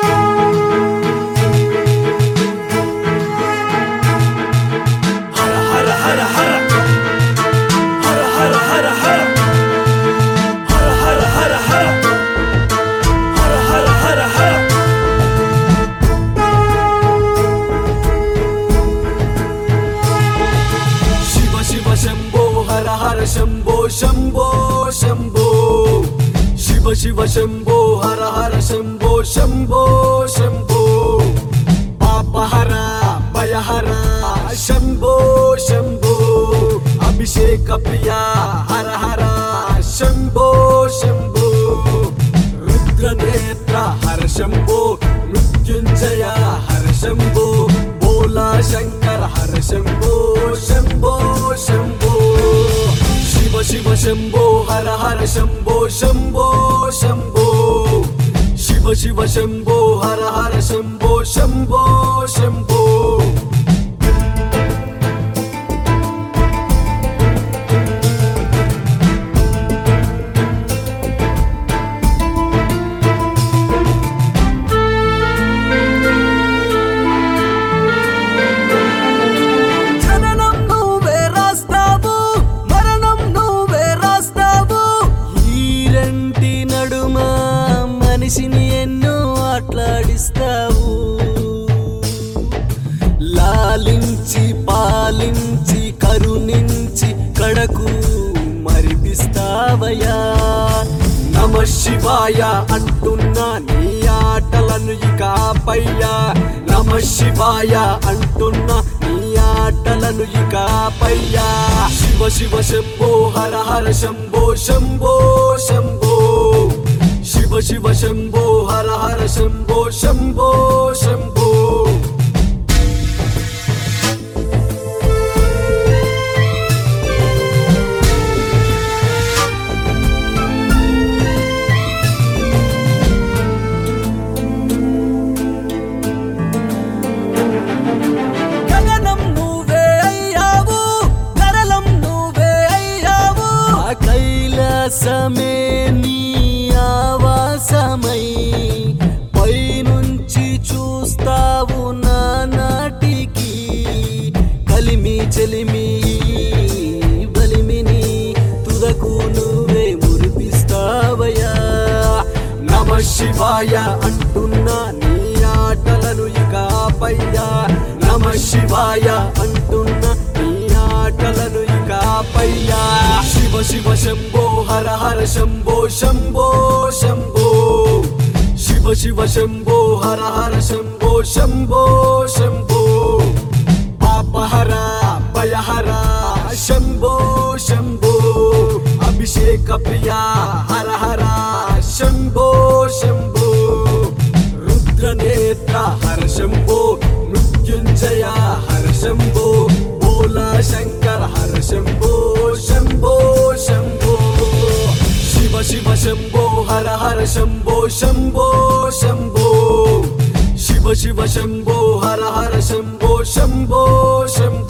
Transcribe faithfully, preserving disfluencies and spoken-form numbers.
शंभो शंभो शंभो शिव शिव शंभो हर हर शंभो शंभो शंभो पापहरा भयहरा शंभो शंभो अभिषेक प्रिया हर हर शंभो शंभो रुद्रनेत्र हर शंभो मृत्युंजय हर शंभो भोला शंकर हर शंभो शंभो शंभो शिव शिव शंभो हर हर शंभो शंभो शंभो शिव शिव शंभो हर हर शंभो शंभो शंभो మనిషిని ఎన్నో ఆట్లాడిస్తావు లాలించి పాలించి కరుణించి కడకు మరిపిస్తావయ్యా నమ శివాయ అంటున్నా నీ ఆటలను ఇక ఆపయ్యా నమ శివాయ అంటున్నా నీ ఆటలను ఇక ఆపయ్యా శివ శివ శంభో హర హర శంభో శంభో శంభో शिव शिव शंभो हर हर शंभो शंभो शंभो गगनं నువ్వే అయ్యావు నరలం నువ్వే అయ్యావు కైలాసమే నీ ఆవాసమై పైనుంచి చూస్తావు నా నాటికి కలిమి చెలిమి బలిమిని తుదకు నువ్వే మురిపిస్తావయ్యా నమ శివాయ అంటున్నా నీ ఆటలను ఇక ఆపయ్యా నమ శివాయ అంటున్నా నీ ఆటలను ఇక ఆపయ్యా శివ శివ శంభో హర హర శంభో శంభో శంభో శివ శివ శంభో హర హర శంభో శంభో శంభో పాపహరా భయహరా శంభో శంభో అభిషేక ప్రియా హర హర శంభో శంభో రుద్రనేత్ర హర శంభో మృత్యుంజయ హర శంభో భోలా శంకర హర శంభో శంభో శంభో शिव शिव शंभो हर हर शंभो शंभो शंभो शिव शिव शंभो हर हर शंभो शंभो शंभो